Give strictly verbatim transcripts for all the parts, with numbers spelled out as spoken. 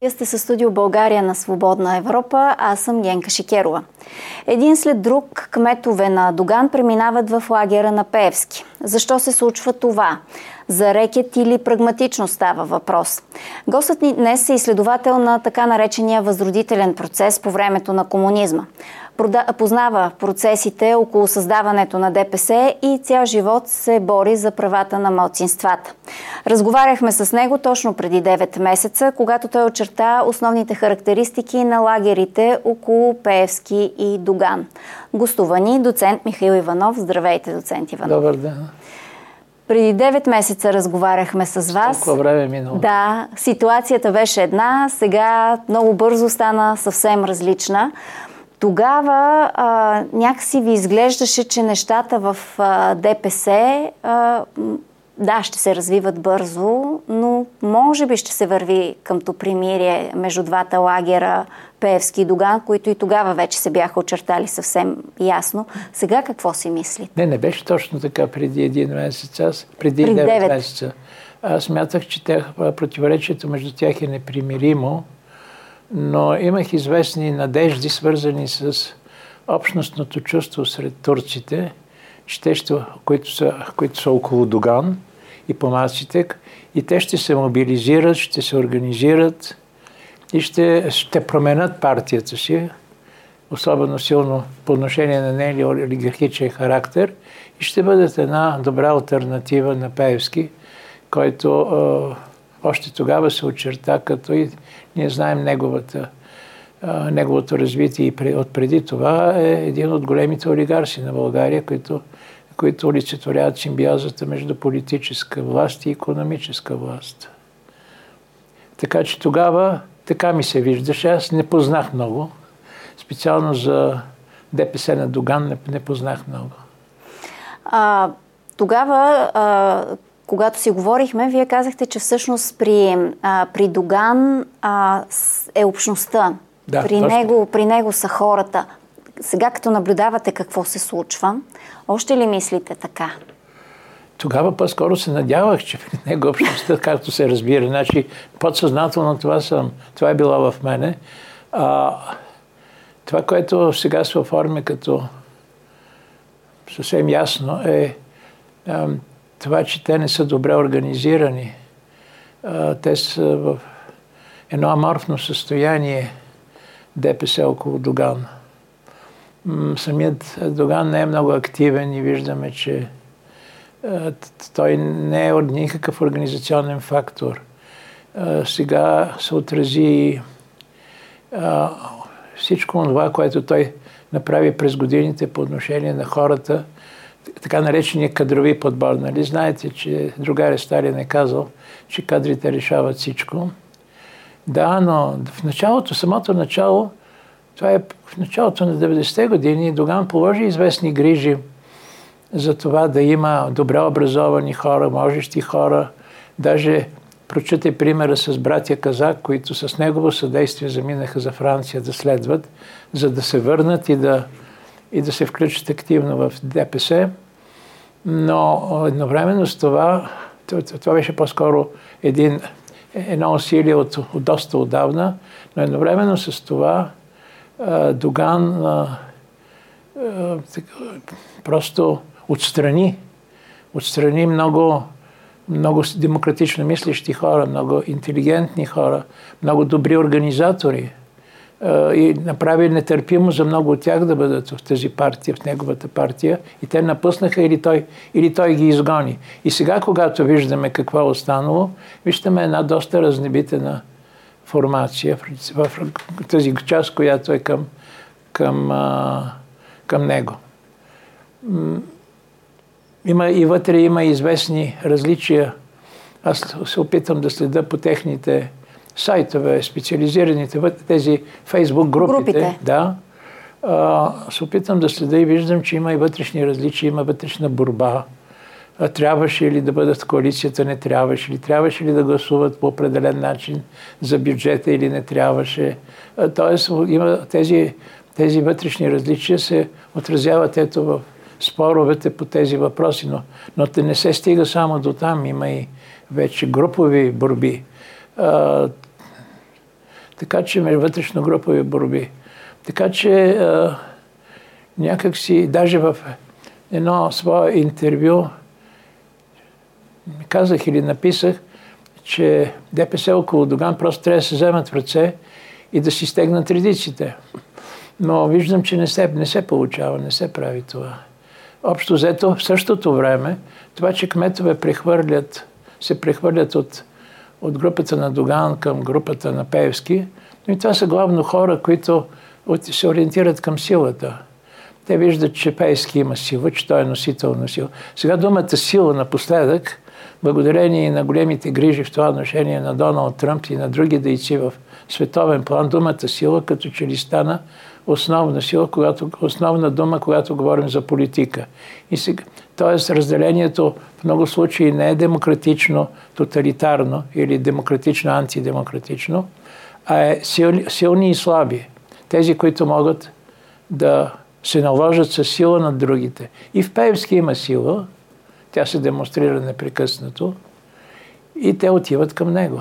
Вие сте със студио България на Свободна Европа, аз съм Генка Шикерова. Един след друг кметове на Доган преминават в лагера на Пеевски. Защо се случва това? За рекет или прагматично става въпрос? Гостът ни днес е изследовател на така наречения възродителен процес по времето на комунизма. Познава процесите около създаването на ДПС и цял живот се бори за правата на малцинствата. Разговаряхме с него точно преди девет месеца, когато той очерта основните характеристики на лагерите около Пеевски и Доган. Гостува ни доцент Михаил Иванов. Здравейте, доцент Иванов. Добър ден. Преди девет месеца разговаряхме с вас. Толкова време минало. Да, ситуацията беше една, сега много бързо стана съвсем различна. Тогава а, някакси ви изглеждаше, че нещата в а, ДПС а, да, ще се развиват бързо, но може би ще се върви къмто примирие между двата лагера Пеевски и Доган, които и тогава вече се бяха очертали съвсем ясно. Сега какво си мислите? Не, не беше точно така преди един месец. Аз преди, преди девет месеца. Аз смятах, че тях, противоречието между тях е непримиримо, но имах известни надежди, свързани с общностното чувство сред турците, че те ще, които, са, които са около Доган и помаците, и те ще се мобилизират, ще се организират и ще, ще променят партията си, особено силно по отношение на нейния олигархичен характер, и ще бъдат една добра алтернатива на Пеевски, който е, още тогава се очерта, като и ние знаем неговата, е, неговото развитие и от преди това е един от големите олигарси на България, които, които олицетворяват симбиозата между политическа власт и икономическа власт. Така че тогава така ми се виждаше. Аз не познах много. Специално за ДПС на Доган не, не познах много. А, тогава, а, когато си говорихме, вие казахте, че всъщност при, а, при Доган а, е общността. Да, при, него, при него са хората. Сега, като наблюдавате какво се случва, още ли мислите така? Тогава по-скоро се надявах, че при него общността, както се разбира, значи подсъзнателно това, съм, това е било в мене. А, това, което сега се оформя като съвсем ясно е а, това, че те не са добре организирани. А, те са в едно аморфно състояние ДПС около Доган. М- самият Доган не е много активен и виждаме, че той не е никакъв организационен фактор. Сега се отрази всичко това, което той направи през годините по отношение на хората, така наречения кадрови подбор. Нали? Знаете, че другаря Сталин е казал, че кадрите решават всичко. Да, но в началото, самото начало, това е в началото на деветдесетте години, Доган положи известни грижи за това да има добре образовани хора, можещи хора. Даже прочуте примера с братя Казак, които с негово съдействие заминаха за Франция да следват, за да се върнат и да, и да се включат активно в ДПС. Но едновременно с това, това беше по-скоро един, едно усилие от, от доста отдавна, но едновременно с това Доган просто отстрани, отстрани много, много демократично мислещи хора, много интелигентни хора, много добри организатори и направи нетърпимо за много от тях да бъдат в тази партия, в неговата партия, и те напуснаха или той, или той ги изгони. И сега, когато виждаме какво е останало, виждаме една доста разнебитена формация в, в тази част, която е към, към, към него. Има и вътре има известни различия. Аз се опитам да следя по техните сайтове, специализираните, тези Фейсбук групите. групите. Да. А, се опитам да следя и виждам, че има и вътрешни различия, има вътрешна борба. А, трябваше ли да бъдат в коалицията, не трябваше ли? Трябваше ли да гласуват по определен начин за бюджета или не трябваше? А, тоест, има тези, тези вътрешни различия се отразяват ето в споровете по тези въпроси, но, но те не се стига само до там. Има и вече групови борби. А, Така че вътрешно групови борби. Така че а, някак си, даже в едно свое интервю казах или написах, че ДПС около Доган просто трябва да се вземат в ръце и да си стегнат редиците. Но виждам, че не се, не се получава, не се прави това. Общо взето, в същото време, това, че кметове прехвърлят, се прехвърлят от, от групата на Доган към групата на Пеевски, но и това са главно хора, които се ориентират към силата. Те виждат, че Пеевски има сила, че той е носител на сила. Сега думата сила напоследък, благодарение на големите грижи в това отношение на Доналд Тръмп и на други дейци в световен план, думата сила като че ли стана основна сила, когато, основна дума, когато говорим за политика. И сега, т.е. разделението в много случаи не е демократично, тоталитарно или демократично, антидемократично, а е силни, силни и слаби. Тези, които могат да се наложат със сила над другите. И в Пеевски има сила, тя се демонстрира непрекъснато и те отиват към него.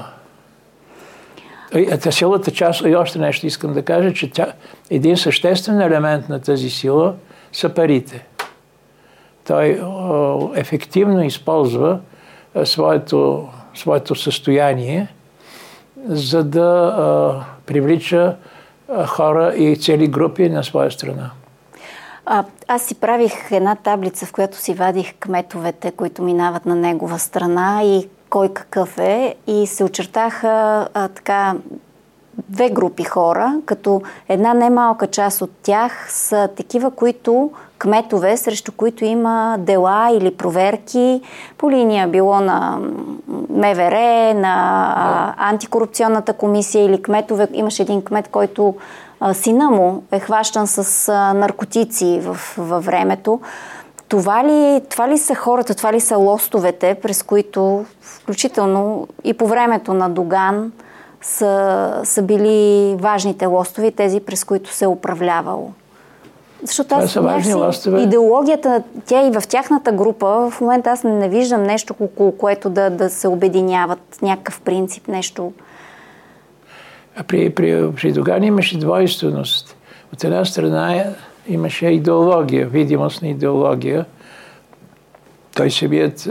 И силата част, и още нещо искам да кажа, че тя, един съществен елемент на тази сила са парите. Той о, ефективно използва а, своето, своето състояние, за да а, привлича а, хора и цели групи на своя страна. А, аз си правих една таблица, в която си вадих кметовете, които минават на негова страна и кой какъв е, и се очертаха а, така две групи хора, като една немалка част от тях са такива, които кметове, срещу които има дела или проверки по линия било на МВР, на а, антикорупционната комисия или кметове. Имаше един кмет, който а, сина му е хващан с а, наркотици в, във времето. Това ли, това ли са хората, това ли са лостовете, през които, включително и по времето на Доган, са, са били важните лостове, тези, през които се е управлявало? Защото аз идеологията, тя и в тяхната група, в момента аз не виждам нещо, около което да, да се обединяват, някакъв принцип, нещо. При, при, при Доган имаше двойственост. От една страна имаше идеология, видимост на идеология. Той самият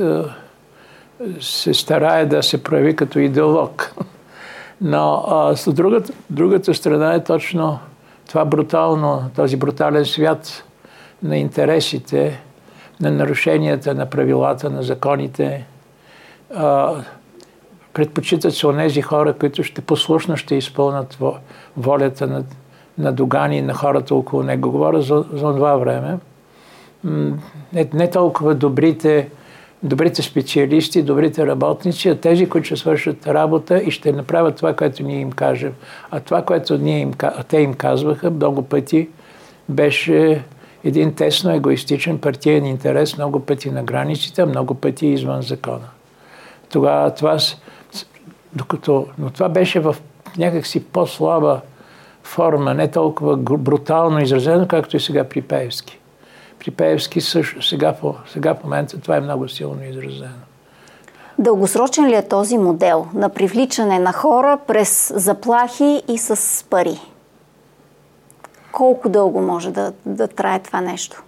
се старае да се прояви като идеолог. Но а, с другата, другата страна е точно това брутално, този брутален свят на интересите, на нарушенията на правилата, на законите. А, предпочитат се онези хора, които ще послушно ще изпълнят волята на, на Доган и на хората около него. Говоря за, за това време. Не, не толкова добрите, добрите специалисти, добрите работници, а тези, които ще свършат работа и ще направят това, което ние им кажем. А това, което ние им, те им казваха много пъти, беше един тесно егоистичен партиен интерес, много пъти на границите, много пъти извън закона. Тогава това, докато, но това беше в някакси по-слаба форма, не толкова брутално изразено, както и сега при Пеевски. При Пеевски също, сега, по, сега в момента това е много силно изразено. Дългосрочен ли е този модел на привличане на хора през заплахи и с пари? Колко дълго може да, да трае това нещо?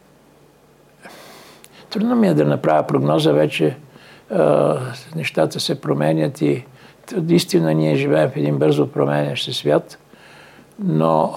Трудно ми е да направя прогноза, вече а, нещата се променят и наистина ние живеем в един бързо променящ се свят, но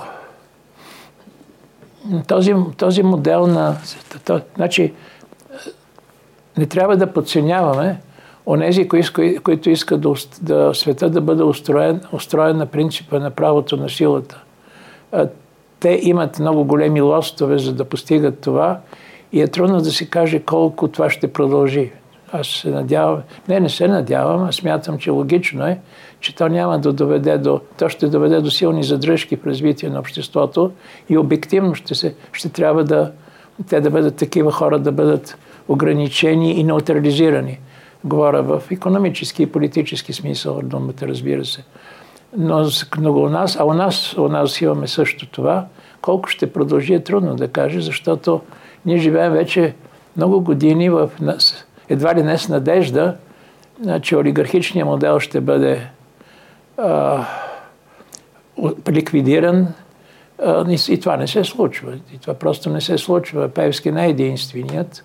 този, този модел на... То, значи, не трябва да подценяваме онези, кои, които искат да, да света да бъде устроен, устроен на принципа на правото на силата. Те имат много големи лостове, за да постигат това и е трудно да се каже колко това ще продължи. Аз се надявам, не, не се надявам, а смятам, че логично е, че то няма да доведе до, то ще доведе до силни задръжки в развитие на обществото и обективно ще, се, ще трябва да, те да бъдат такива хора, да бъдат ограничени и неутрализирани. Говоря в икономически и политически смисъл, думата, разбира се. Но, но у нас, а у нас, у нас имаме също това, колко ще продължи е трудно да каже, защото ние живеем вече много години в нас, едва ли не с надежда, че олигархичният модел ще бъде а, ликвидиран. И това не се случва. И това просто не се случва. Пеевски не е единственият.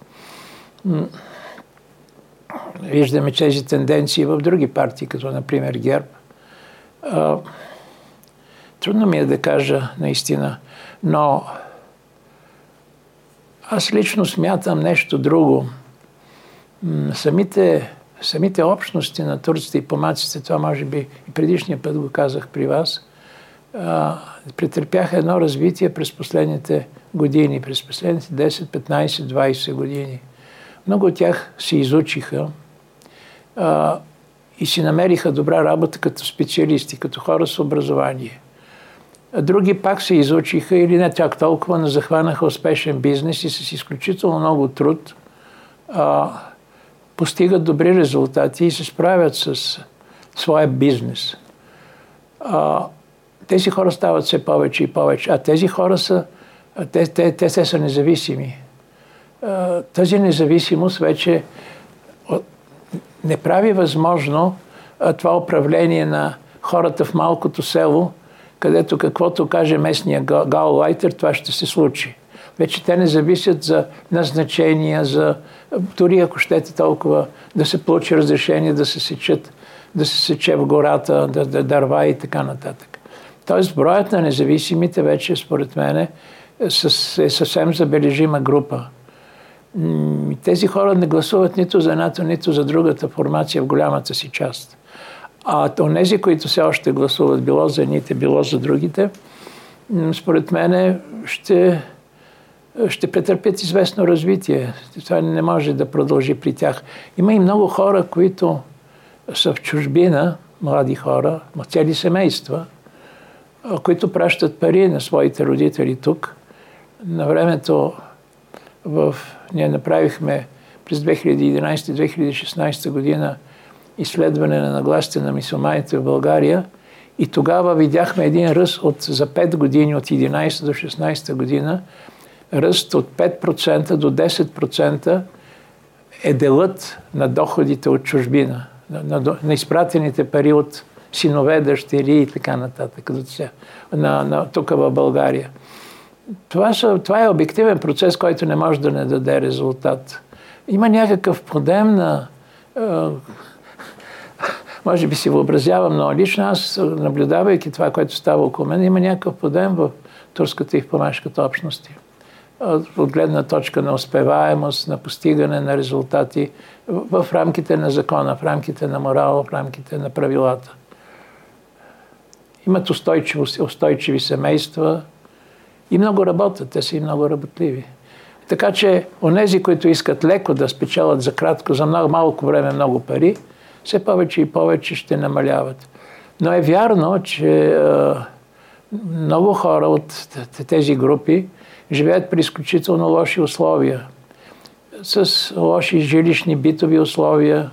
Виждаме тези тенденции в други партии, като например ГЕРБ. Трудно ми е да кажа наистина, но аз лично смятам нещо друго. Самите, самите общности на турците и помаците, това може би и предишния път го казах при вас, претърпяха едно развитие през последните години, през последните десет, петнайсет, двайсет години. Много от тях се изучиха а, и си намериха добра работа като специалисти, като хора с образование. А други пак се изучиха или не чак толкова, но захванаха успешен бизнес и с изключително много труд а, постигат добри резултати и се справят с своя бизнес. А, тези хора стават все повече и повече, а тези хора са, те, те, те, те са независими. А, тази независимост вече не прави възможно а, това управление на хората в малкото село, където каквото каже местния гаулайтер, това ще се случи. Вече те не зависят за назначения, за дори ако щете толкова да се получи разрешение да се сечат, да се сече в гората, да, да дърва и така нататък. Тоест броят на независимите вече, според мен, е съвсем забележима група. Тези хора не гласуват нито за едната, нито за другата формация в голямата си част. А онези, които все още гласуват, било за едните, било за другите, според мен ще, ще претърпят известно развитие. Това не може да продължи при тях. Има и много хора, които са в чужбина, млади хора, цели семейства, които пращат пари на своите родители тук. На времето в... ние направихме през две хиляди и единайсета - две хиляди и шестнайсета година изследване на нагласите на мюсюлманите в България и тогава видяхме един ръст от, за пет години, от единайсета до шестнайсета година, ръст от пет процента до десет процента е делът на доходите от чужбина, на, на, на изпратените пари от синове, дъщери и така нататък, на, на, тук в България. Това, са, това е обективен процес, който не може да не даде резултат. Има някакъв подем на... Може би си въобразявам, но лично аз, наблюдавайки това, което става около мен, има някакъв подем в турската и в помашката общности. От гледна точка на успеваемост, на постигане на резултати в рамките на закона, в рамките на морала, в рамките на правилата. Имат устойчиви, устойчиви семейства и много работят, те са и много работливи. Така че онези, които искат леко да спечелят за кратко, за много малко време много пари, все повече и повече ще намаляват. Но е вярно, че е, много хора от тези групи живеят при изключително лоши условия, с лоши жилищни битови условия.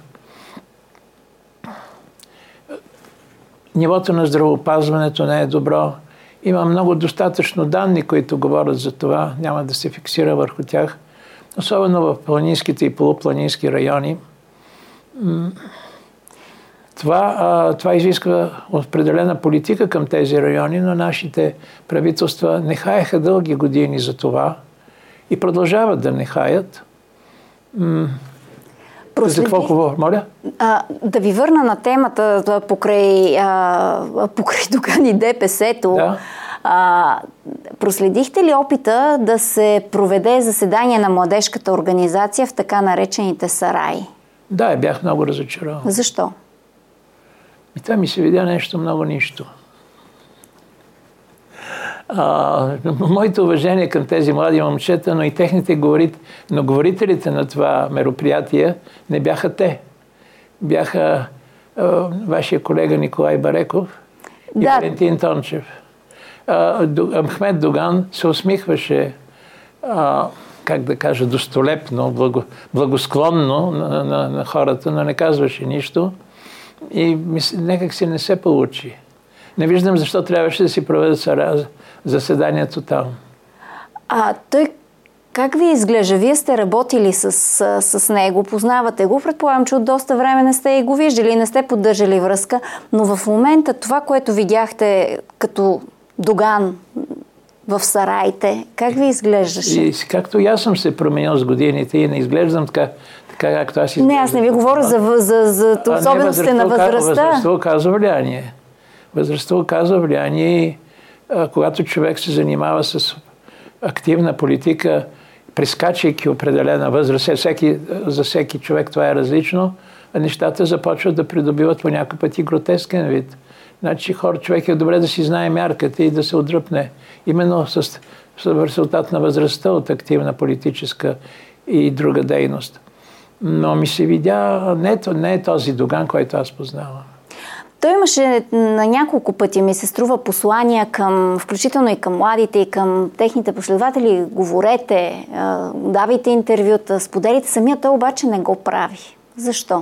Нивото на здравеопазването не е добро. Има много достатъчно данни, които говорят за това. Няма да се фиксира върху тях. Особено в планинските и полупланински райони. Това, това изисква определена политика към тези райони, но нашите правителства не хаяха дълги години за това и продължават да не хаят. Проследи... За какво говоря? Моля? А, да ви върна на темата покрай, а, покрай Доган и ДПС-то. Да. А, проследихте ли опита да се проведе заседание на младежката организация в така наречените сараи? Да, бях много разочарован. Защо? И това ми се видя нещо много нищо. А, моето уважение към тези млади момчета, но и техните говорители, но говорителите на това мероприятие не бяха те. Бяха а, вашия колега Николай Бареков и да. Валентин Тончев. А, Ахмед Доган се усмихваше, а, как да кажа, достолепно, благо, благосклонно на, на, на хората, но не казваше нищо. И някак си не се получи. Не виждам защо трябваше да си проведат заседанието там. А той Как ви изглежда? Вие сте работили с, с него, познавате го. Предполагам, че от доста време не сте и го виждали, не сте поддържали връзка, но в момента това, което видяхте като Доган в сараите, как ви изглеждаше? И, както и аз съм се променил с годините и не изглеждам така, така както аз изглеждам. Не, аз не ви говоря за, за, за особеностите на възрастта. Възрастта оказва влияние. Възрастта оказва влияние и а, когато човек се занимава с активна политика, прескачайки определена възраст, всеки, за всеки човек това е различно, а нещата започват да придобиват по някой път и гротескен вид. Значи хора, човек е добре да си знае мярката и да се отдръпне. Именно с, с резултат на възрастта от активна политическа и друга дейност. Но ми се видя, не, не е този Доган, който аз познавам. Той имаше на няколко пъти, ми се струва, послания към, включително и към младите, и към техните последователи. Говорете, давайте интервюта, споделите. Самия той обаче не го прави. Защо?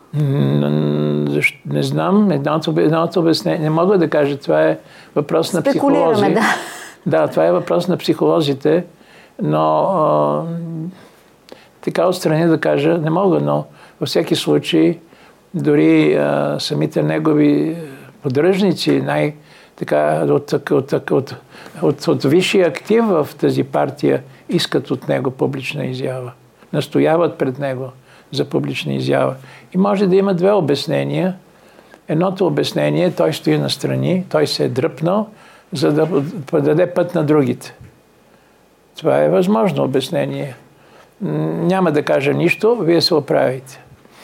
Не, не знам. Едното, едното обяснение. Не мога да кажа. Това е въпрос на психолози. Да. Да, това е въпрос на психолозите. Но а, така отстрани да кажа, не мога, но във всеки случай дори а, самите негови поддръжници, най, така, от, от, от, от, от, от висшия актив в тази партия, искат от него публична изява. Настояват пред него за публична изява. И може да има две обяснения. Едното обяснение, той стои настрани, той се е дръпнал, за да подаде път на другите. Това е възможно обяснение. Няма да кажа нищо, вие се оправите.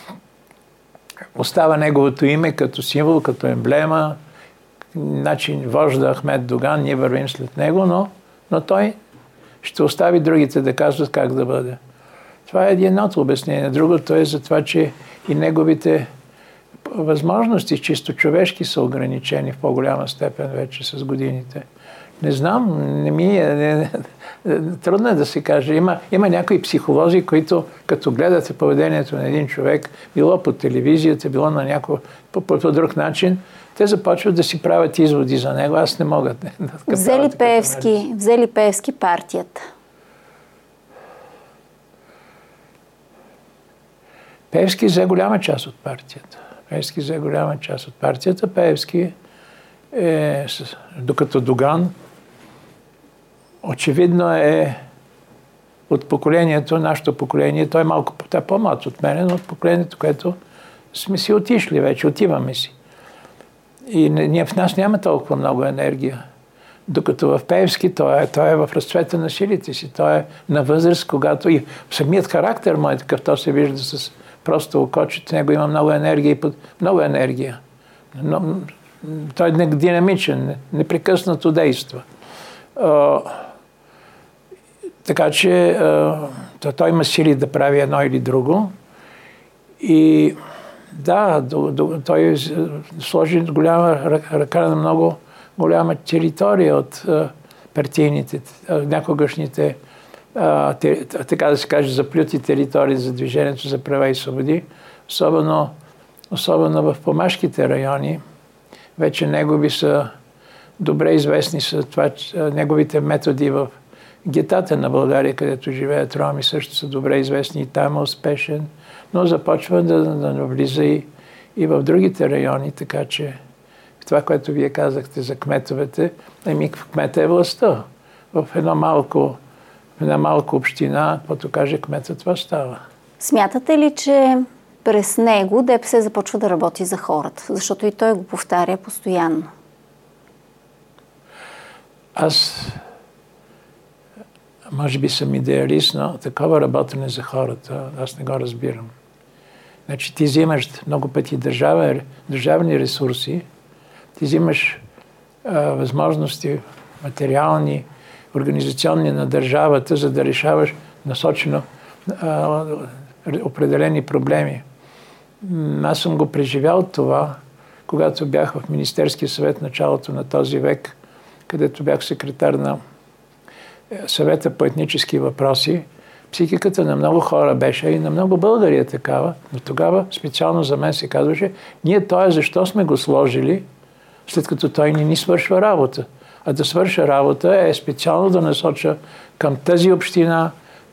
Остава неговото име като символ, като емблема, начин вожда Ахмед Доган, ние вървим след него, но, но той ще остави другите да казват как да бъде. Това е едното обяснение. Другото е за това, че и неговите възможности чисто човешки са ограничени в по-голяма степен вече с годините. Не знам, не ми е, не, не, трудно е да се каже. Има, има някои психолози, които като гледате поведението на един човек, било по телевизията, било на някой по, по, по друг начин, те започват да си правят изводи за него. Аз не мога да, да взели Пеевски, взели Пеевски партията? Пеевски взе голяма част от партията. Пеевски взе голяма част от партията. Пеевски е, докато Доган очевидно е от поколението, нашето поколение, той е малко той е по-млад от мен, но от поколението, което сме си отишли вече, отиваме си. И ние в нас няма толкова много енергия. Докато в Пеевски той е, той е в разцвета на силите си, той е на възраст, когато и самият характер му е такъв, то се вижда с просто око, че в него има много енергия и под... много енергия. Но, той е динамичен, непрекъснато действа. А, така че а, той има сили да прави едно или друго. И да, до, до, той сложи голяма ръка на много голяма територия от а, партийните, а, някогашните, а, те, така да се каже, заплюти територии за Движението за права и свободи, особено, особено в помашките райони. Вече негови са добре известни са това, неговите методи в гетата на България, където живеят роми, също са добре известни и там е успешен, но започва да, да навлиза и, и в другите райони, така че това, което вие казахте за кметовете, ами кмета е властта. В едно малко, в една малка община, каквото каже кмета, това става. Смятате ли, че през него ДПС започва да работи за хората? Защото и той го повтаря постоянно. Аз може би съм идеалист, но такова работене за хората, аз не го разбирам. Значи ти взимаш много пъти държава, държавни ресурси, ти взимаш а, възможности материални, организационни на държавата, за да решаваш насочено а, определени проблеми. Аз съм го преживял това, когато бях в Министерския съвет в началото на този век, където бях секретар на съвета по етнически въпроси. Психиката на много хора беше и на много българи е такава, но тогава специално за мен се казваше, ние това защо сме го сложили, след като той не ни свършва работа. А да свърша работа е специално да насоча към тази община,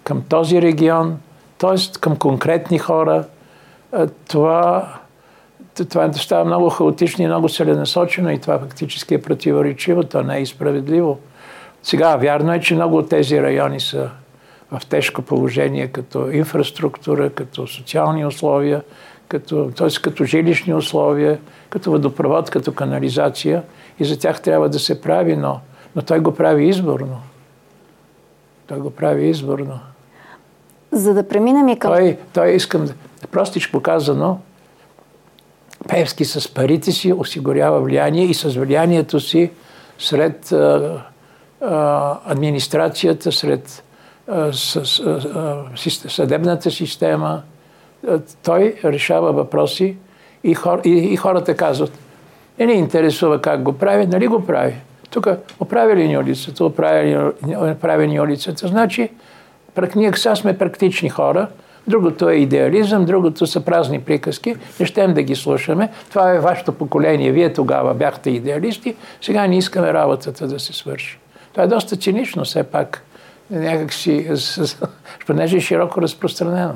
към този регион, т.е. към конкретни хора. Това, това става много хаотично и много целенасочено и това фактически е противоречиво, то не е справедливо. Сега, вярно е, че много от тези райони са в тежко положение като инфраструктура, като социални условия, като, т.е. като жилищни условия, като водопровод, като канализация и за тях трябва да се прави, но, но той го прави изборно. Той го прави изборно. За да преминем и към... Той, той искам, простичко казано, Пеевски с парите си осигурява влияние и с влиянието си сред а, а, администрацията, сред а, с, а, съдебната система. Той решава въпроси и, хор, и, и хората казват, не ни интересува как го прави, нали го прави. Тук оправили ни улицата, оправили ни улицата. Значи, ние сега сме практични хора, другото е идеализъм, другото са празни приказки, не щем да ги слушаме. Това е вашето поколение, вие тогава бяхте идеалисти, сега не искаме работата да се свърши. Това е доста цинично, все пак, някак си, понеже е широко разпространено.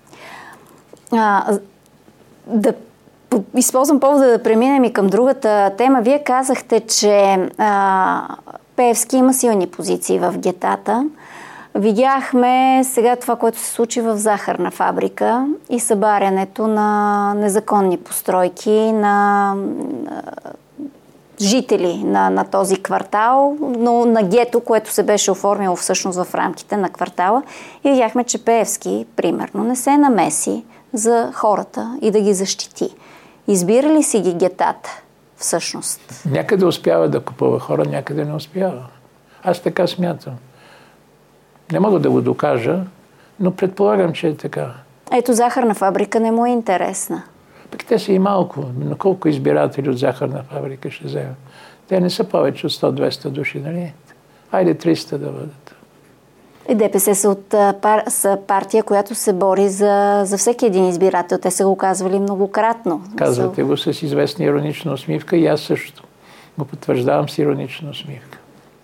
А, да използвам повода да преминем и към другата тема. Вие казахте, че а, Пеевски има силни позиции в гетата. Видяхме сега това, което се случи в захарна фабрика и събарянето на незаконни постройки на жители на, на този квартал, но на гето, което се беше оформило всъщност в рамките на квартала. И видяхме, че Пеевски, примерно, не се намеси за хората и да ги защити. Избира ли си ги гетата, всъщност? Някъде успява да купува хора, някъде не успява. Аз така смятам. Не мога да го докажа, но предполагам, че е така. Ето, захарна фабрика не му е интересна. Пък те са и малко. Но колко избиратели от захарна фабрика ще вземат? Те не са повече от сто-двеста души, нали? Хайде триста да бъдат. И ДПС са, от, пар, са партия, която се бори за, за всеки един избирател. Те са го казвали многократно. Казвате го с известна иронична усмивка и аз също го потвърждавам с иронична усмивка.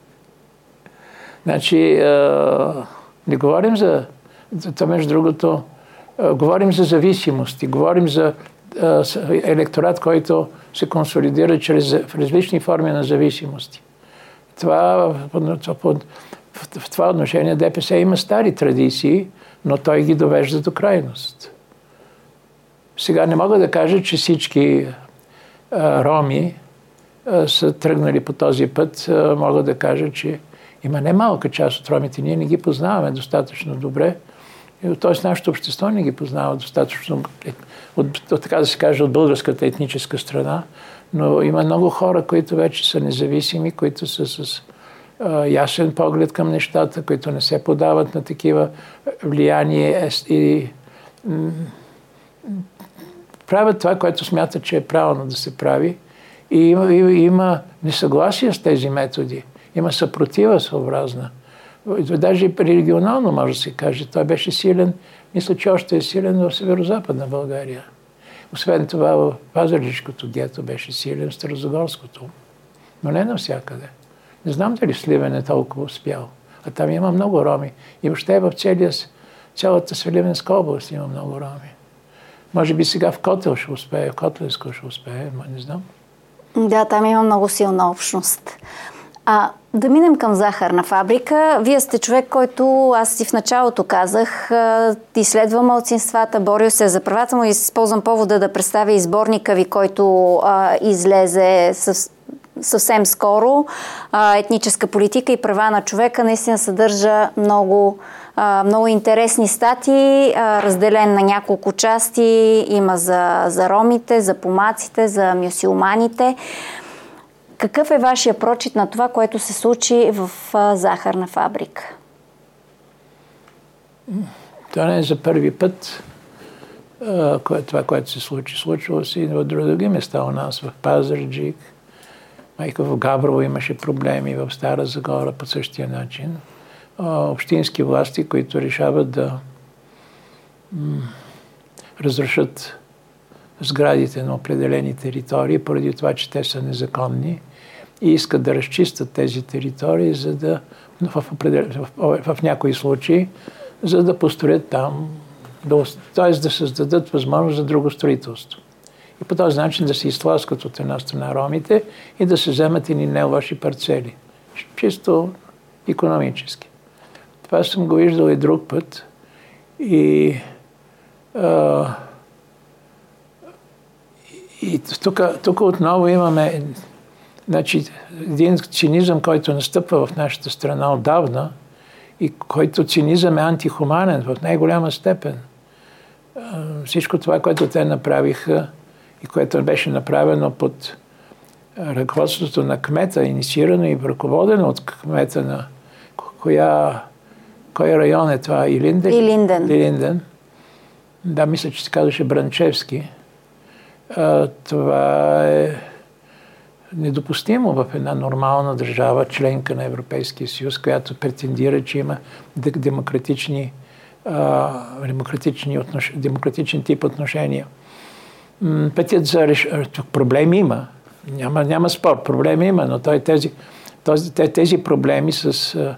Значи, а, не говорим за, това между другото, а, говорим за зависимости, говорим за а, електорат, който се консолидира чрез в различни форми на зависимости. Това, това, в това отношение ДПС има стари традиции, но той ги довежда до крайност. Сега не мога да кажа, че всички а, роми а, са тръгнали по този път. А, мога да кажа, че има немалка част от ромите. Ние не ги познаваме достатъчно добре. Тоест, нашето общество не ги познава достатъчно, от, така да се каже, от българската етническа страна. Но има много хора, които вече са независими, които са с а, ясен поглед към нещата, които не се подават на такива влияния и м- правят това, което смятат, че е правилно да се прави. И има, и, има несъгласие с тези методи. Има съпротива съобразна. Даже и регионално може да се каже. Той беше силен, мисля, че още е силен в северо-западна България. Освен това, в Пазарджишкото гето беше силен, в Старозагорското. Но не навсякъде. Не знам дали Сливен е толкова успял. А там има много роми. И въобще в целия, цялата Сливенска област има много роми. Може би сега в Котел ще успее, в Котлевско ще успее, не знам. Да, там има много силна общност. А да минем към захарна фабрика. Вие сте човек, който, аз и в началото казах, изследва малцинствата, борил се за правата му и използвам повода да представя изборника ви, който а, излезе съв, съвсем скоро. А, етническа политика и права на човека наистина съдържа много, а, много интересни статии, а, разделен на няколко части. Има за, за ромите, за помаците, за мюсюлманите. Какъв е вашия прочит на това, което се случи в а, захарна фабрика? Това не е за първи път. А, кое, това, което се случи, случило се и в други места у нас, в Пазарджик. Майка в Габрово имаше проблеми, в Стара Загора по същия начин. А, общински власти, които решават да м- разрушат сградите на определени територии, поради това, че те са незаконни и искат да разчистят тези територии, за да в, определ... в, в, в някои случаи за да построят там, да, т.е. да създадат възможност за друго строителство. И по този начин да се изтласкат от една страна ромите и да се вземат едни не лоши парцели. Чисто икономически. Това съм го виждал и друг път. И, а, и тук, тук отново имаме, значи, един цинизъм, който настъпва в нашата страна отдавна и който цинизъм е антихуманен в най-голяма степен. А, всичко това, което те направиха и което беше направено под ръководството на кмета, инициирано и ръководено от кмета на коя, кой район е това? Илинден? Илинден. Илинден. Да, мисля, че се казваше Бранчевски. А, това е недопустимо в една нормална държава, членка на Европейския съюз, която претендира, че има демократични, а, демократични отнош... демократичен тип отношения. Пътят за реш... проблеми има. Няма, няма спор. Проблеми има, но той, тези, този, тези проблеми с а,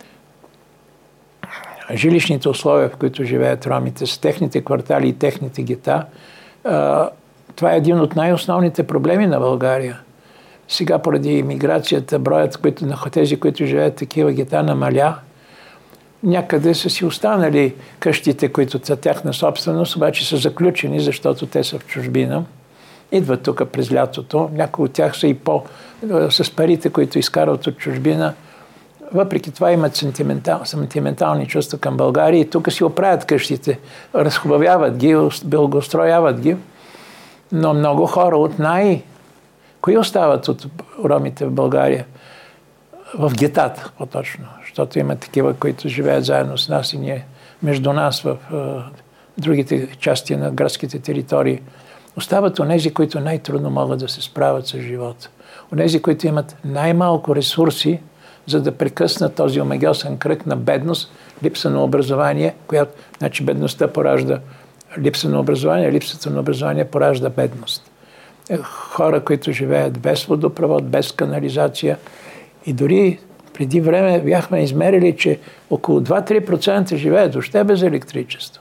жилищните условия, в които живеят ромите, с техните квартали и техните гета, а, това е един от най-основните проблеми на България. Сега поради имиграцията, броят които, на тези, които живеят такива гета, намаля. Някъде са си останали къщите, които са тяхна собственост, обаче са заключени, защото те са в чужбина. Идват тук през лятото. Някои от тях са и по... с парите, които изкарват от чужбина. Въпреки това имат сентиментал, сентиментални чувства към България и тук си оправят къщите, разхубавяват ги, благоустрояват ги. Но много хора от най... Кои остават от ромите в България? В гетата, по-точно. Защото има такива, които живеят заедно с нас и ние между нас в uh, другите части на градските територии. Остават онези, които най-трудно могат да се справят с живота. Онези, които имат най-малко ресурси, за да прекъснат този омагьосан кръг на бедност, липса на образование, която, значи бедността поражда липса на образование, липсата на образование поражда бедност. Хора, които живеят без водопровод, без канализация. И дори преди време бяхме измерили, че около два-три процента живеят въобще без електричество.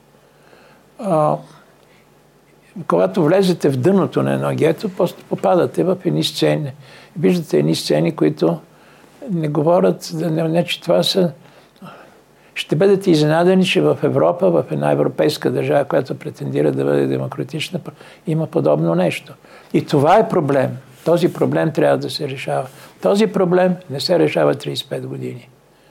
А, когато влезете в дъното на едно гето, просто попадате в едни сцени. Виждате едни сцени, които не говорят, не, не че това са... Ще бъдете изненадани, че в Европа, в една европейска държава, която претендира да бъде демократична, има подобно нещо. И това е проблем. Този проблем трябва да се решава. Този проблем не се решава трийсет и пет години.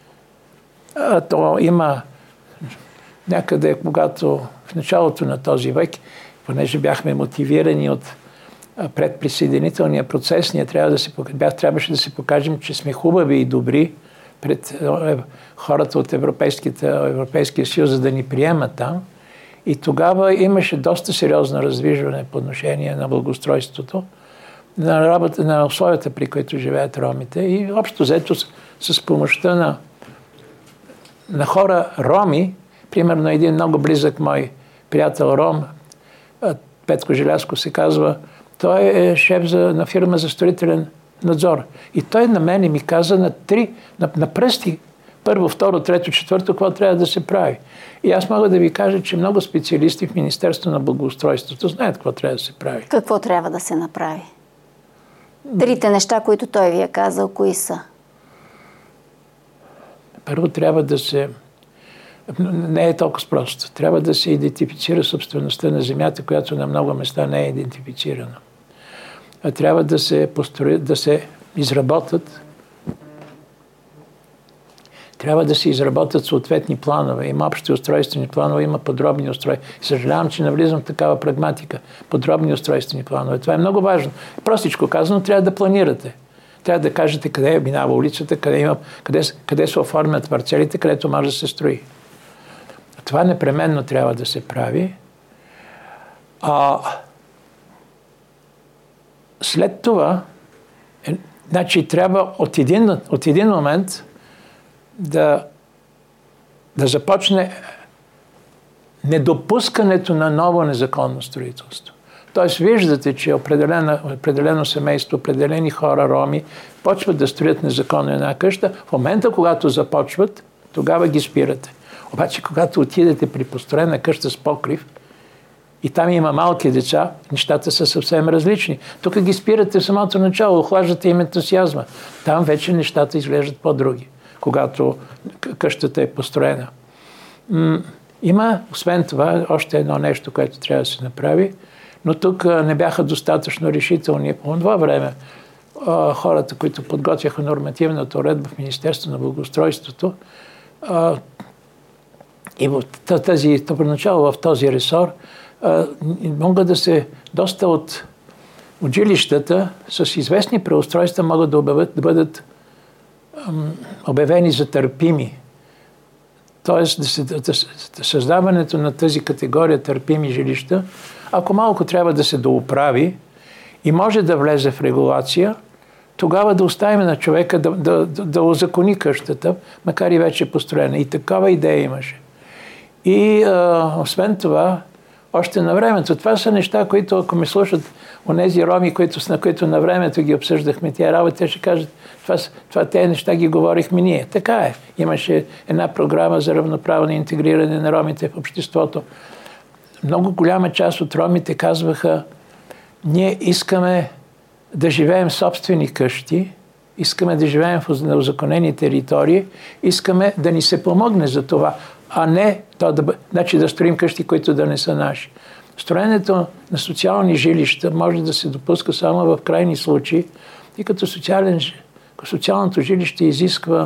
А то има някъде, когато в началото на този век, понеже бяхме мотивирани от предприсъединителния процес, ние трябва да се, трябваше да се покажем, че сме хубави и добри пред хората от Европейския съюз, за да ни приемат там. И тогава имаше доста сериозно раздвижване по отношение на благоустройството, на работа, на условията, при които живеят ромите. И общо взето с, с помощта на, на хора роми, примерно един много близък мой приятел ром, Петко Желязко се казва, той е шеф за, на фирма за строителен надзор. И той на мен ми каза на три, на, на пръсти, първо, второ, трето, четвърто, какво трябва да се прави. И аз мога да ви кажа, че много специалисти в Министерството на благоустройството знаят какво трябва да се прави. Какво трябва да се направи? Трите неща, които той ви е казал, кои са? Първо трябва да се... Не е толкова просто. Трябва да се идентифицира собствеността на земята, която на много места не е идентифицирана. А трябва да се построят, да се изработят Трябва да се изработят съответни планове. Има общи устройствени планове, има подробни устройствени. Съжалявам, че навлизам в такава прагматика. Подробни устройствени планове. Това е много важно. Простичко казано, трябва да планирате. Трябва да кажете къде е минава улицата, къде, има, къде, къде се оформят парцелите, където може да се строи. Това непременно трябва да се прави. А след това, е, значи трябва от един, от един момент да, да започне недопускането на ново незаконно строителство. Тоест виждате, че определено, определено семейство, определени хора, роми, почват да строят незаконно една къща. В момента, когато започват, тогава ги спирате. Обаче, когато отидете при построена къща с покрив и там има малки деца, нещата са съвсем различни. Тук ги спирате в самото начало, охлаждате им ентусиазма. Там вече нещата изглеждат по-други, когато къщата е построена. Има, освен това, още едно нещо, което трябва да се направи, но тук не бяха достатъчно решителни по това време. Хората, които подготвяха нормативната уредба в Министерството на благоустройството, и в тази, първоначало в този ресор, могат да се, доста от училищата с известни преустройства могат да, обявят, да бъдат ам, обявени за търпими. Тоест, да се, да, да, създаването на тази категория търпими жилища, ако малко трябва да се доуправи и може да влезе в регулация, тогава да оставим на човека да, да, да, да озакони къщата, макар и вече построена. И такава идея имаше. И а, освен това, още на времето, това са неща, които, ако ме слушат онези роми, които, на които на времето ги обсъждахме тия работи, те ще кажат, това, това те неща ги говорихме ние. Така е. Имаше една програма за равноправно интегриране на ромите в обществото. Много голяма част от ромите казваха, ние искаме да живеем в собствени къщи, искаме да живеем в неузаконени територии, искаме да ни се помогне за това, а не то да, значи да строим къщи, които да не са наши. Строенето на социални жилища може да се допуска само в крайни случаи, и като социален, социалното жилище изисква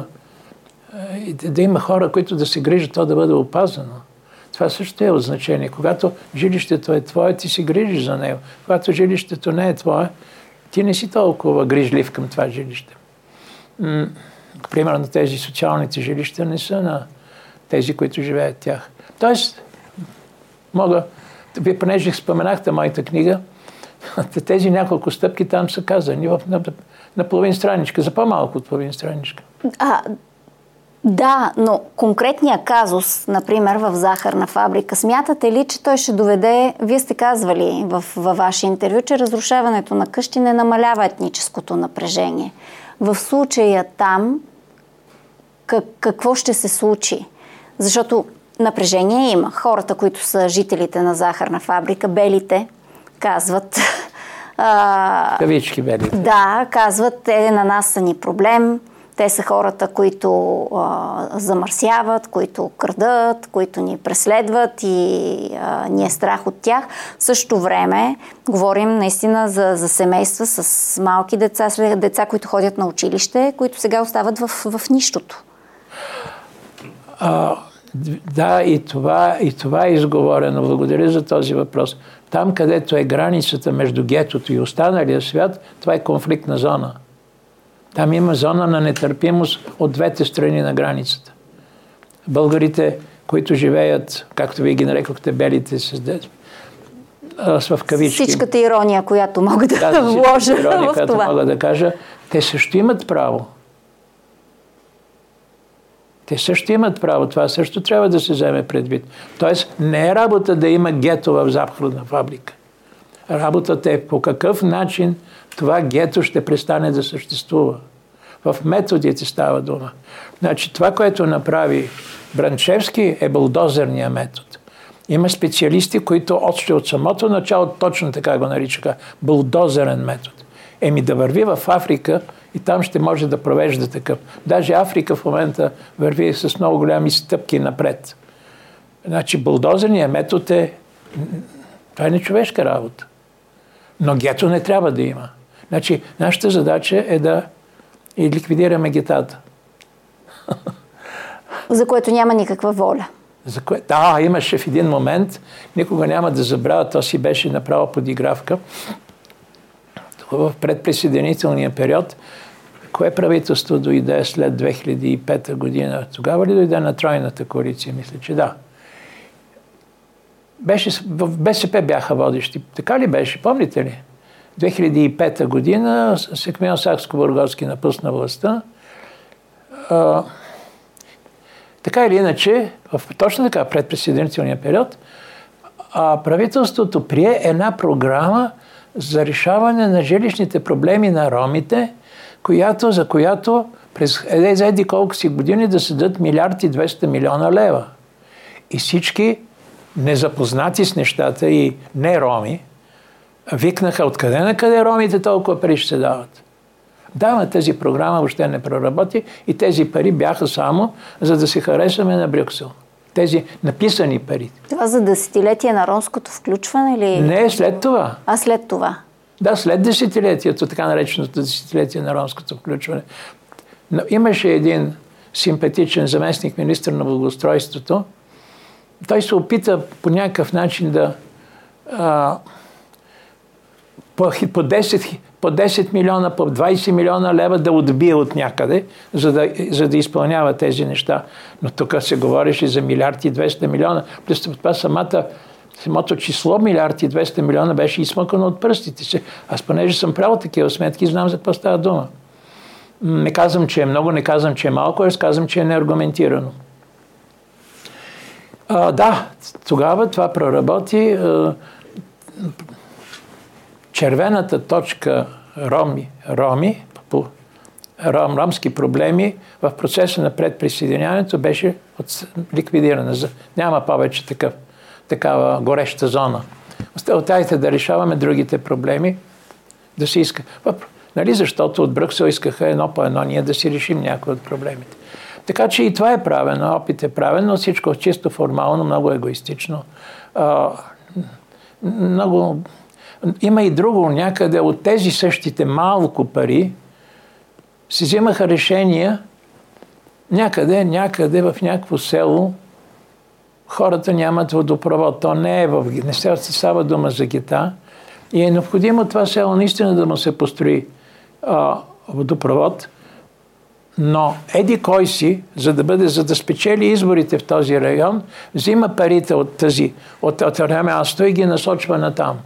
да, да има хора, които да се грижат то да бъде опазено. Това също е от значение. Когато жилището е твое, ти се грижиш за него. Когато жилището не е твое, ти не си толкова грижлив към това жилище. М- примерно тези социалните жилища не са на тези, които живеят тях. Тоест, мога, вие понеже споменахте моята книга, тези няколко стъпки там са казани в, на, на половин страничка, за по-малко от половин страничка. А, да, но конкретният казус, например, в захарна фабрика, смятате ли, че той ще доведе, вие сте казвали в, във ваше интервю, че разрушаването на къщи не намалява етническото напрежение. В случая там, как, какво ще се случи? Защото напрежение има. Хората, които са жителите на захарна фабрика, белите, казват... А, Кавички белите. Да, казват, те на нас са ни проблем. Те са хората, които а, замърсяват, които крадат, които ни преследват и а, ни е страх от тях. В същото време говорим наистина за, за семейства с малки деца, деца, които ходят на училище, които сега остават в, в нищото. А, да, и това, и това е изговорено. Благодаря за този въпрос. Там, където е границата между гетото и останалия свят, това е конфликтна зона. Там има зона на нетърпимост от двете страни на границата. Българите, които живеят, както вие ги нарекохте, белите с дет, в кавички. Всичката ирония, която мога да, да вложа ирония, в която това. Мога да кажа, те също имат право. Те също имат право. Това също трябва да се вземе предвид. Тоест, не е работа да има гето в захарна фабрика. Работата е по какъв начин това гето ще престане да съществува. В методите става дума. Значи, това, което направи Бранчевски, е булдозерния метод. Има специалисти, които още от самото начало точно така го наричаха булдозерен метод. Еми да върви в Африка и там ще може да провежда такъв. Даже Африка в момента върви с много голями стъпки напред. Значи булдозерният метод е... Това е нечовешка работа. Но гето не трябва да има. Значи, нашата задача е да и ликвидираме гетата. За което няма никаква воля. За кое... Да, имаше в един момент, никога няма да забравя, то си беше направо подигравка. В предприсъединителния период, кое правителство дойде след две хиляди и пета година? Тогава ли дойде на тройната коалиция? Мисля, че да. Беше, в БСП бяха водещи. Така ли беше? Помните ли? две хиляди и пета година Секмион Сакскобургготски напусна властта. А, така или иначе, в точно така предприсъединителния период, а правителството прие една програма за решаване на жилищните проблеми на ромите, която, за която през еди колко си години да се дадат милиард и двеста милиона лева. И всички незапознати с нещата и не роми викнаха, откъде на къде ромите толкова пари ще се дават. Да, но тази програма въобще не проработи и тези пари бяха само за да се харесаме на Брюксел. Тези написани пари. Това за десетилетие на ромското включване или... Не, след това. А след това? Да, след десетилетието, така нареченото десетилетие на ромското включване. Но имаше един симпатичен заместник министър на благоустройството. Той се опита по някакъв начин да а, по, по, десет, по десет милиона, по двайсет милиона лева да отбие от някъде, за да, за да изпълнява тези неща. Но тук се говореше за милиард и двеста милиона. Плюс това самата, самото число милиард и двеста милиона беше измъкано от пръстите си. Аз понеже съм правил такива сметки, знам за какво става дума. Не казвам, че е много, не казвам, че е малко, аз казвам, че е неаргументирано. А, да, тогава това проработи. А, червената точка роми, роми по ром, ромски проблеми в процеса на предприсъединяването беше от, ликвидирана. Няма повече такъв, такава гореща зона. Оставайте да решаваме другите проблеми, да се иска. Нали, защото от Брюксел искаха едно по едно ние да си решим някои от проблемите. Така че и това е правено, опит е правено, но всичко чисто формално, много егоистично. А, много... Има и друго някъде от тези същите малко пари се взимаха решения някъде, някъде в някакво село хората нямат водопровод. То не е в... Не се става дума за гета и е необходимо това село наистина да му се построи а, водопровод. Но еди кой си, за да бъде, за да спечели изборите в този район, взима парите от тази, от, от място и ги насочва натам.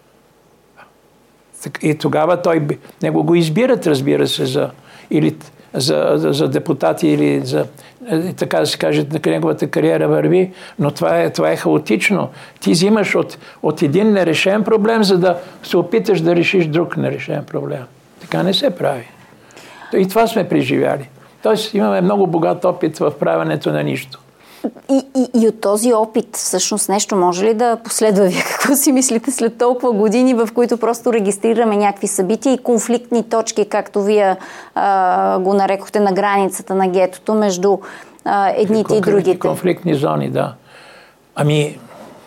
И тогава той, него го избират, разбира се, за, или за, за, за депутати, или за, така да се каже, неговата кариера върви, но това е, това е хаотично. Ти взимаш от, от един нерешен проблем, за да се опиташ да решиш друг нерешен проблем. Така не се прави. И това сме преживяли. Тоест имаме много богат опит в правенето на нищо. И, и, и от този опит всъщност нещо може ли да последва? Вие какво си мислите след толкова години, в които просто регистрираме някакви събития и конфликтни точки, както вие а, го нарекохте, на границата на гетото между а, едните и другите? Конфликтни зони, да. Ами,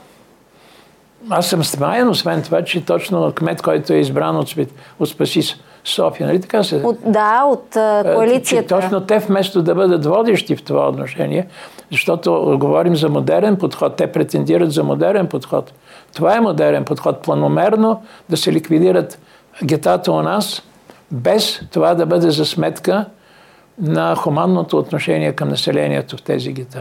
аз съм смаян, освен това, че точно кмет, който е избран от, от Спаси София, нали така се... От, да, от uh, коалицията. Че, точно те вместо да бъдат водещи в това отношение, защото говорим за модерен подход, те претендират за модерен подход. Това е модерен подход, планомерно да се ликвидират гетата у нас, без това да бъде за сметка на хуманното отношение към населението в тези гета.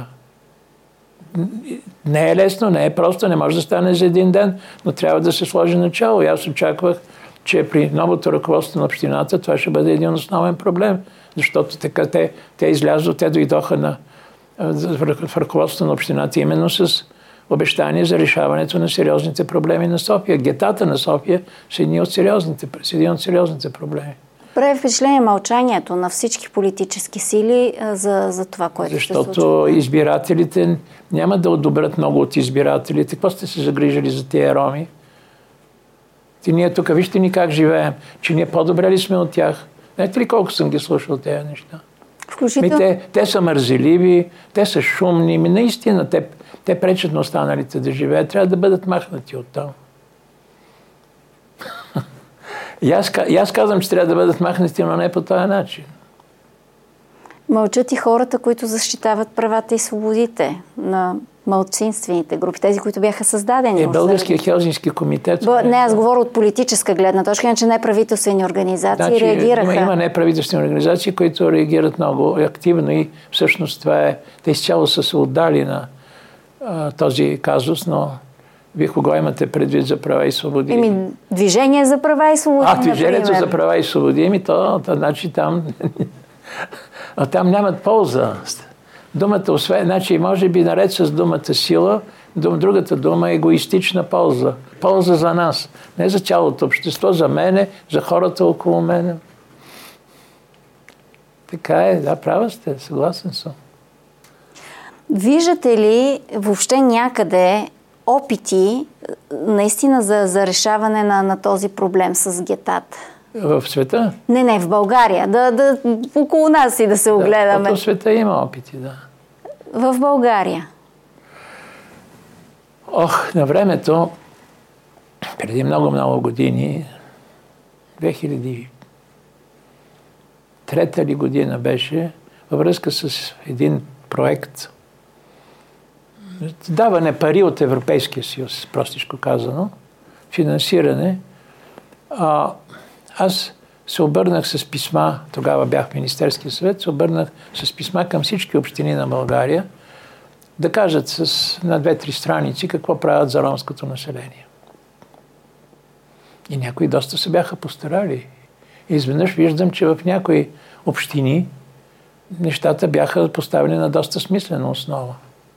Не е лесно, не е просто, не може да стане за един ден, но трябва да се сложи начало. И аз очаквах, че при новото ръководство на общината това ще бъде един основен проблем, защото така те, те излязоха, те дойдоха на, в ръководството на общината именно с обещание за решаването на сериозните проблеми на София. Гетата на София са един от сериозните, един от сериозните проблеми. Прави впечатление мълчанието на всички политически сили за, за това, което Защото се случва. Защото избирателите няма да одобрят много от избирателите. Какво сте се загрижали за тия роми? И ние тук, вижте ни как живеем, че ние по-добре ли сме от тях. Знаете ли колко съм ги слушал тези неща? Включително... Те, те са мързеливи, те са шумни, ми наистина те, те пречат на останалите да живеят. Трябва да бъдат махнати оттам. И аз, и аз казвам, че трябва да бъдат махнати, но не по този начин. Мълчат и хората, които защитават правата и свободите на малцинствените групи, тези, които бяха създадени. Е, Българския Хелзински комитет. Б... Не, аз говоря от политическа гледна точка, иначе неправителствени организации значи, реагираха. Има, има неправителствени организации, които реагират много активно и всъщност това е, те изцяло са се отдали на а, този казус, но вие кого имате предвид за права и свободи? Еми, движение за права и свободи, А, движението например. За права и свободи, еми то, то значи там, там нямат полза. Думата, освен, значи, може би наред с думата сила, дум, другата дума е егоистична полза. Полза за нас. Не за цялото общество, за мене, за хората около мене. Така е, да, права сте, съгласен съм. Виждате ли въобще някъде опити наистина за, за решаване на, на този проблем с гетата? В света? Не, не, в България. Да, да, около нас и да се огледаме. Да, в света има опити, да. В България? Ох, на времето, преди много-много години, две хиляди и трета ли година беше, във връзка с един проект, даване пари от Европейския съюз, простичко казано, финансиране. А, аз се обърнах с писма, тогава бях в Министерския съвет, се обърнах с писма към всички общини на България, да кажат с, на две-три страници какво правят за ромското население. И някои доста се бяха постарали. И изведнъж виждам, че в някои общини нещата бяха поставени на доста смислена основа.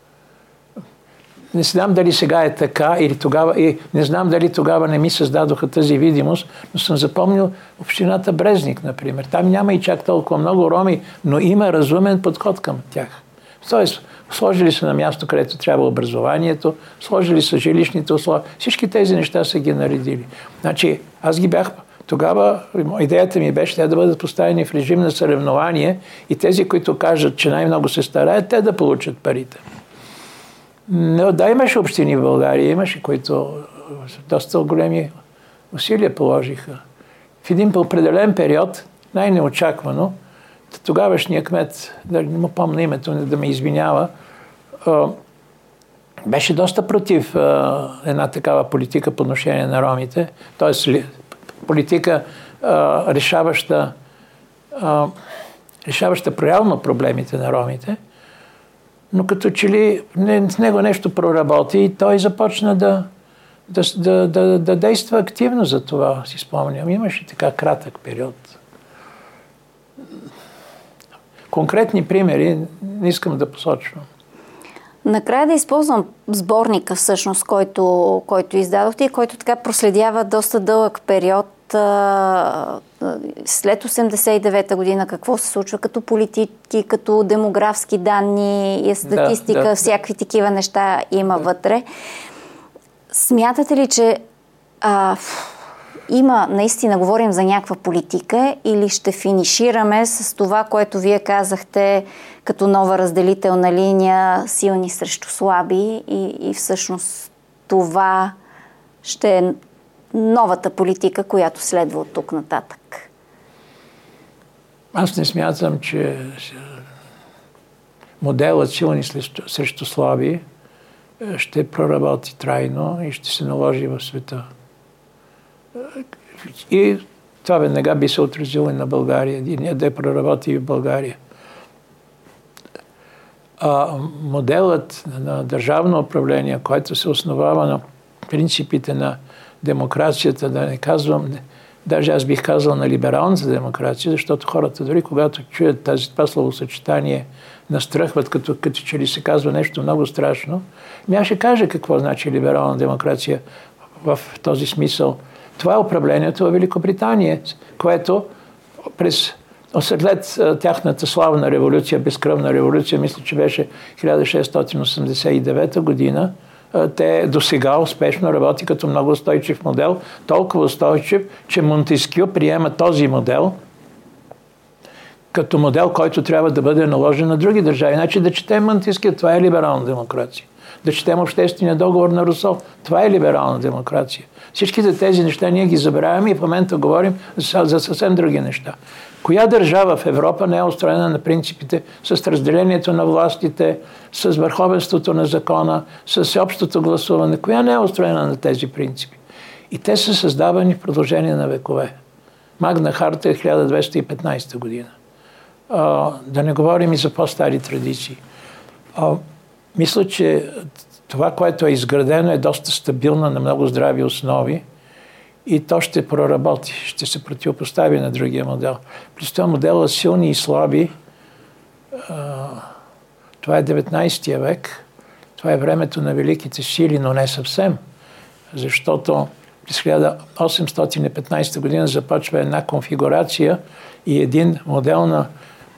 Не знам дали сега е така, или тогава, и не знам дали тогава не ми създадоха тази видимост, но съм запомнил общината Брезник, например. Там няма и чак толкова много роми, но има разумен подход към тях. Тоест, сложили са на място, където трябва образованието, сложили са жилищните условия. Всички тези неща са ги наредили. Значи, аз ги бях... Тогава идеята ми беше те да бъдат поставени в режим на съревнование и тези, които кажат, че най-много се стараят, те да получат парите. Но да, имаше общини в България, имаше, които доста големи усилия положиха. В един определен период, най-неочаквано, тогавашният кмет, да не му помня името, да ме извинява, беше доста против една такава политика по отношение на ромите, т.е. политика решаваща, решаваща реално проблемите на ромите, но като че ли с него нещо проработи и той започна да, да, да, да, да действа активно за това, си спомням. Имаше така кратък период. Конкретни примери не искам да посочвам. Накрая да използвам сборника, всъщност, който, който издадохте и който така проследява доста дълъг период а, след осемдесет и девета година, какво се случва като политики, като демографски данни, статистика, да, да, всякакви такива неща има да. вътре. Смятате ли, че а, има, наистина говорим за някаква политика или ще финишираме с това, което вие казахте като нова разделителна линия, силни срещу слаби и, и всъщност това ще е новата политика, която следва от тук нататък? Аз не смятам, че моделът силни срещу слаби ще проработи трайно и ще се наложи в света. И това веднага би се отразило и на България, и да проработи и в България. А моделът на държавно управление, който се основава на принципите на демокрацията, да не казвам, даже аз бих казал на либералната демокрация, защото хората дори когато чуят тази, това словосъчетание, настръхват, като, като че ли се казва нещо много страшно. Аз ще кажа какво значи либерална демокрация в този смисъл. Това е управлението в Великобритания, което през след тяхната славна революция, безкръвна революция, мисля, че беше хиляда шестстотин осемдесет и девета година, те досега успешно работи като много устойчив модел, толкова устойчив, че Монтескьо приема този модел като модел, който трябва да бъде наложен на други държави. Значи да четем Монтескьо, това е либерална демокрация. Да четем обществения договор на Русо, това е либерална демокрация. Всичките тези неща ние ги забравяме и в момента говорим за, за съвсем други неща. Коя държава в Европа не е устроена на принципите с разделението на властите, с върховенството на закона, с общото гласуване? Коя не е устроена на тези принципи? И те са създавани в продължение на векове. Магна Харта е хиляда двеста и петнадесета година. А, да не говорим и за по-стари традиции. А, мисля, че това, което е изградено, е доста стабилно на много здрави основи и то ще проработи, ще се противопостави на другия модел. Плюс това модела силни и слаби, това е деветнадесетия век, това е времето на великите сили, но не съвсем, защото през хиляда осемстотин и петнадесета година започва една конфигурация и един модел на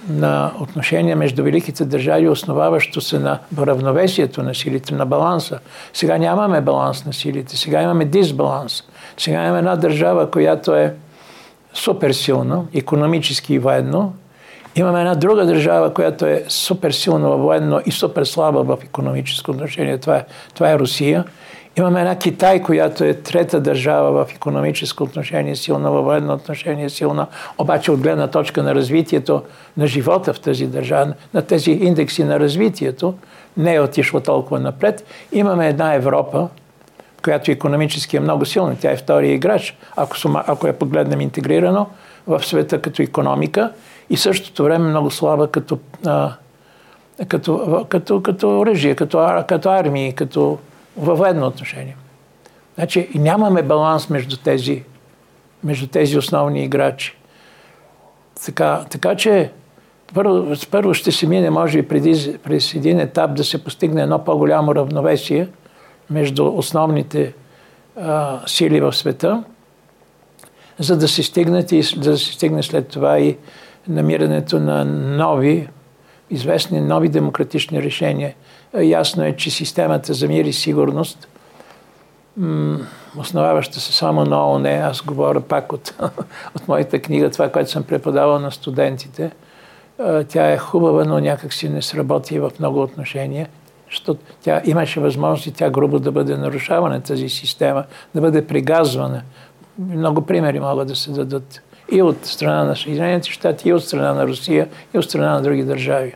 на отношения между великите държави, основаващо се на равновесието на силите, на баланса. Сега нямаме баланс на силите, сега имаме дисбаланс. Сега имаме една държава, която е супер силна, икономически и военно. Имаме една друга държава, която е супер силна във военно и супер слаба в икономическо отношение. Това е, това е Русия. Имаме една Китай, която е трета държава в икономическо отношение, силна във военно отношение, силна, обаче от гледна точка на развитието на живота в тази държава, на тези индекси на развитието, не е отишла толкова напред. Имаме една Европа, която икономически е много силна. Тя е втория играч, ако, ако я погледнем интегрирано в света като икономика и същото време много слаба като, а, като, като, като оръжие, като, като армии, като във военно отношение. Значи нямаме баланс между тези, между тези основни играчи. Така, така че първо, първо ще се мине, може и преди, през един етап да се постигне едно по-голямо равновесие между основните а, сили в света, за да се стигнат и да се стигне след това и намирането на нови, известни нови демократични решения. Ясно е, че системата за мир и сигурност, основаваща се само на ООН, аз говоря пак от, от моята книга, това, което съм преподавал на студентите, тя е хубава, но някак си не сработи в много отношения, защото тя имаше възможност и тя грубо да бъде нарушавана, тази система, да бъде пригазвана. Много примери могат да се дадат и от страна на Съединените щати, и от страна на Русия, и от страна на други държави.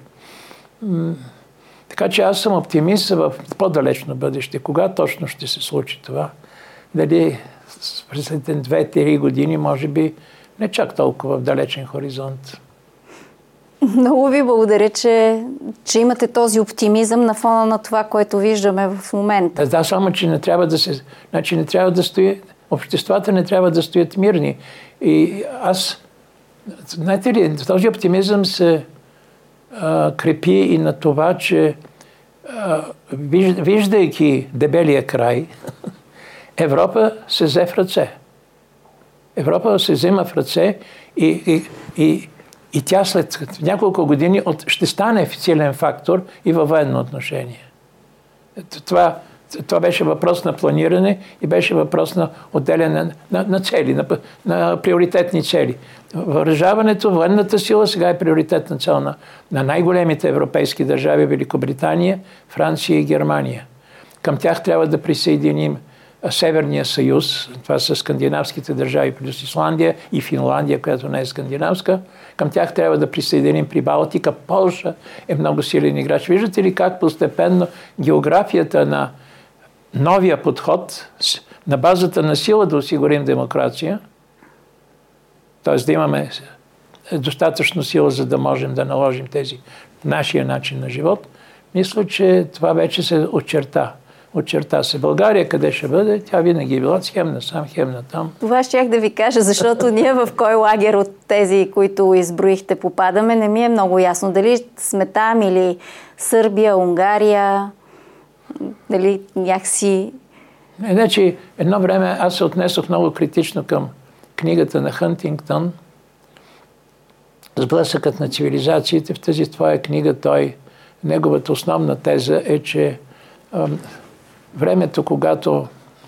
Така че аз съм оптимист в по-далечно бъдеще. Кога точно ще се случи това? Дали през две-три години, може би не чак толкова в далечен хоризонт. Много ви благодаря, че, че имате този оптимизъм на фона на това, което виждаме в момента. Да, само че не трябва да се... Значи не трябва да стои... Обществата не трябва да стоят мирни. И аз... Знаете ли, този оптимизъм се а, крепи и на това, че а, виждайки дебелия край, Европа се взе в ръце. Европа се взема в ръце и, и, и, и тя след няколко години от, ще стане силен фактор и във военно отношение. Това, това беше въпрос на планиране и беше въпрос на отделяне на, на цели, на, на приоритетни цели. Въоръжаването, военната сила сега е приоритетна цел на, на най-големите европейски държави, Великобритания, Франция и Германия. Към тях трябва да присъединим Северния съюз, това са скандинавските държави плюс Исландия и Финландия, която не е скандинавска. Към тях трябва да присъединим Прибалтика. Полша е много силен играч. Виждате ли как постепенно географията на новия подход на базата на сила да осигурим демокрация, т.е. да имаме достатъчно сила, за да можем да наложим тези нашия начин на живот, мисля, че това вече се очерта. Очерта се. България къде ще бъде, тя винаги е била хем насам, хем натам. Това щях да ви кажа, защото ние в кой лагер от тези, които изброихте, попадаме, не ми е много ясно. Дали сме там или Сърбия, Унгария, дали някакси... Не, значи, едно време аз се отнесох много критично към книгата на Хантингтън "Сблъсъкът на цивилизациите". В тази твоя книга той, неговата основна теза е, че ам, времето, когато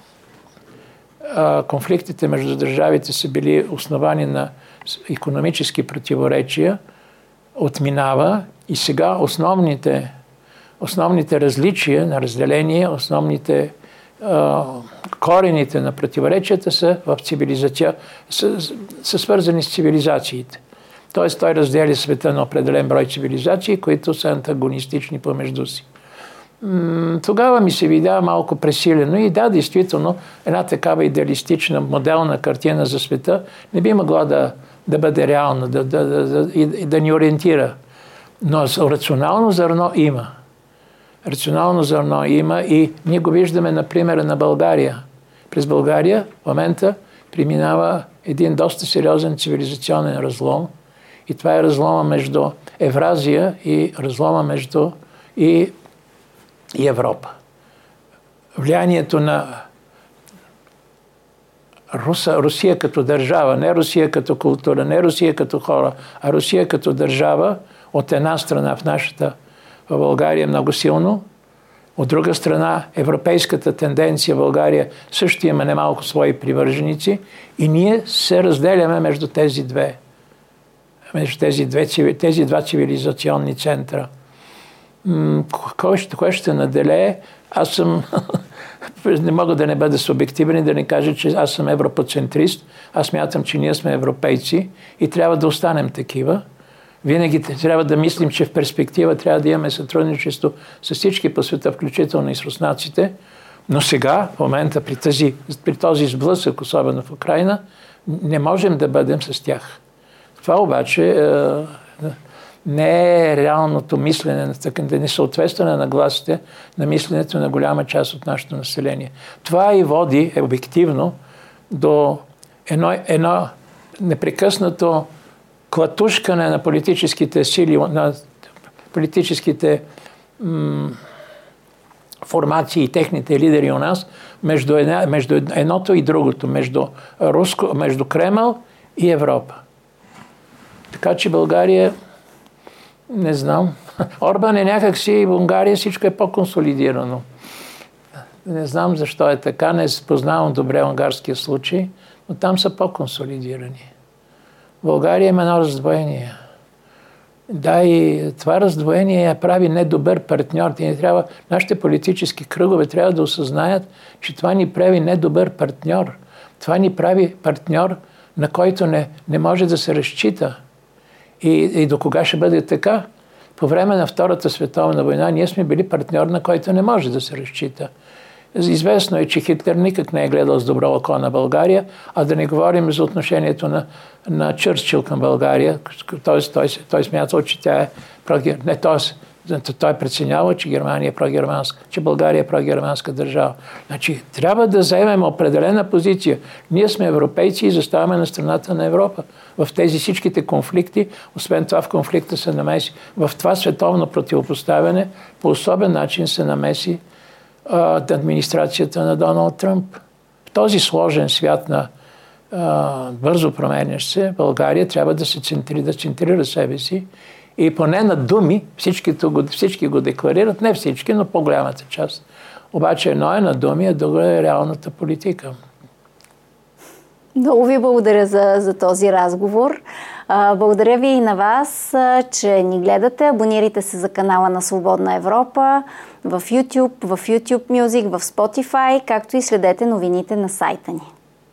а, конфликтите между държавите са били основани на икономически противоречия, отминава и сега основните, основните различия на разделение, основните а, корените на противоречията са в цивилизация, са, са свързани с цивилизациите. Тоест той разделя света на определен брой цивилизации, които са антагонистични помежду си. Тогава ми се видя малко пресилено и да, действително, една такава идеалистична, моделна картина за света не би могла да, да бъде реална, да, да, да, да, и да ни ориентира. Но рационално зърно има. Рационално зърно има и ние го виждаме на примера на България. През България в момента преминава един доста сериозен цивилизационен разлом и това е разлома между Евразия и разлома между и и Европа. Влиянието на Руса, Русия като държава, не Русия като култура, не Русия като хора, а Русия като държава от една страна в нашата, в България много силно, от друга страна европейската тенденция в България също има немалко свои привърженици и ние се разделяме между тези две, между тези, две, тези два цивилизационни центъра. Кой ще, кой ще наделее? Аз съм... Не мога да не бъда субективен и да не кажа, че аз съм европоцентрист. Аз смятам, че ние сме европейци и трябва да останем такива. Винаги трябва да мислим, че в перспектива трябва да имаме сътрудничество с всички по света, включително и с руснаците. Но сега, в момента, при, тази, при този сблъсък, особено в Украйна, не можем да бъдем с тях. Това обаче е, не е реалното мислене, да не съответства на нагласите на мисленето на голяма част от нашето население. Това и води обективно до едно, едно непрекъснато клатушкане на политическите сили, на политическите м- формации и техните лидери у нас, между, една, между едното и другото, между, Руско, между Кремъл и Европа. Така че България, не знам, Орбан е някакси, в Унгария всичко е по-консолидирано. Не знам защо е така, не познавам добре унгарския случай, но там са по-консолидирани. В България има едно раздвоение. Да, и това раздвоение я прави недобър партньор. Не трябва, нашите политически кръгове трябва да осъзнаят, че това ни прави недобър партньор. Това ни прави партньор, на който не, не може да се разчита. И, и до кога ще бъде така? По време на Втората световна война ние сме били партньор, на който не може да се разчита. Известно е, че Хитлер никак не е гледал с добро око на България, а да не говорим за отношението на, на Чърчил към България. Тоест, той, той смятал, че тя е прогер... не, тоест, той преценявал, че Германия е прогерманска, че България е прогерманска държава. Значи, трябва да заемем определена позиция. Ние сме европейци и заставаме на страната на Европа. В тези всичките конфликти, освен това в конфликта се намеси, в това световно противопоставяне по особен начин се намеси администрацията на Доналд Тръмп. В този сложен свят на а, бързо променящ се, България трябва да се центри, да центрира себе си и поне на думи, всички го, всички го декларират, не всички, но по-голямата част. Обаче едно е на думи, а друго е реалната политика. Много ви благодаря за, за този разговор. А, благодаря ви и на вас, а, че ни гледате. Абонирайте се за канала на Свободна Европа в YouTube, в YouTube Music, в Spotify, както и следете новините на сайта ни.